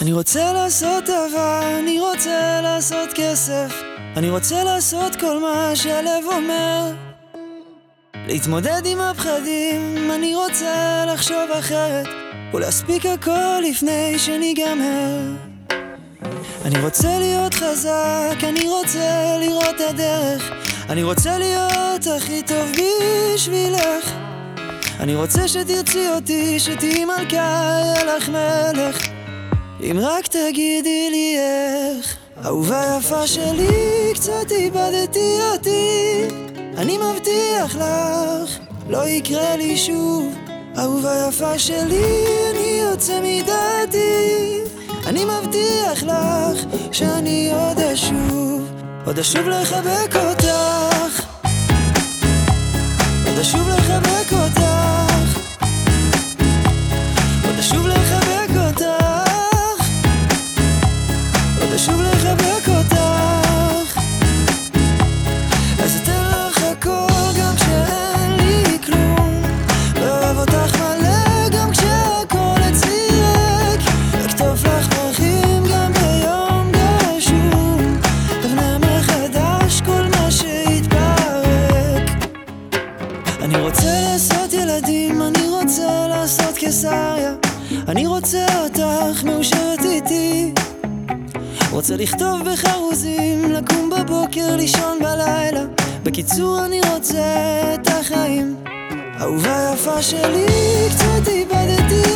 אני רוצה לעשות אהבה, אני רוצה לעשות כסף, אני רוצה לעשות כל מה שהלב אומר, להתמודד עם הפחדים, אני רוצה לחשוב אחרת ולהספיק הכל לפני שניגמר. אני רוצה להיות חזק, אני רוצה לראות הדרך, אני רוצה להיות הכי טוב בשבילך, אני רוצה שתרצי אותי, שתהי מלכה, יהיה לך מלך, אם רק תגידי לי איך. אהובה יפה שלי, קצת איבדתי אותי, אני מבטיח לך, לא יקרה לי שוב. אהובה יפה שלי, אני יוצא מדעתי, אני מבטיח לך שאני עוד אשוב לחבק אותך, עוד אשוב לחבק אותך, עוד אשוב לחבק אותך, עוד אשוב לחבק אותך. אז אתן לך הכל גם כשאין לי כלום, ואוהב אותך מלא גם כשהכל אצלי ריק, אכתוב לך פרחים גם ביום גשום, אבנה מחדש כל מה שהתפרק. אני רוצה לעשות ילדים, אני רוצה לעשות קיסריה, אני רוצה אותך מאושרת איתי, רוצה לכתוב בחרוזים, לקום בבוקר, לישון בלילה, בקיצור אני רוצה את החיים. אהובה יפה שלי, קצת איבדתי